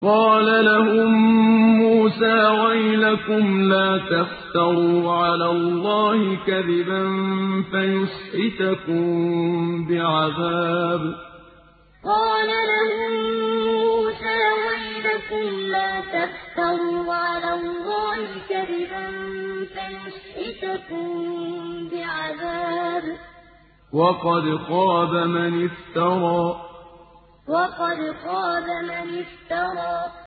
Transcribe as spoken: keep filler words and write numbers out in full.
قَالَ لَهُم مُّوسَىٰ وَيْلَكُمْ لَا تَفْتَرُوا عَلَى اللَّهِ كَذِبًا فَيُسْحِتَكُم بِعَذَابٍ ۖ قَالَ لَهُم مُّوسَىٰ وَيْلَكُمْ لَا تَفْتَرُوا عَلَى اللَّهِ كَذِبًا فَيُسْحِتَكُم بِعَذَابٍ ۖ وَقَدْ خَابَ مَنِ افْتَرَىٰ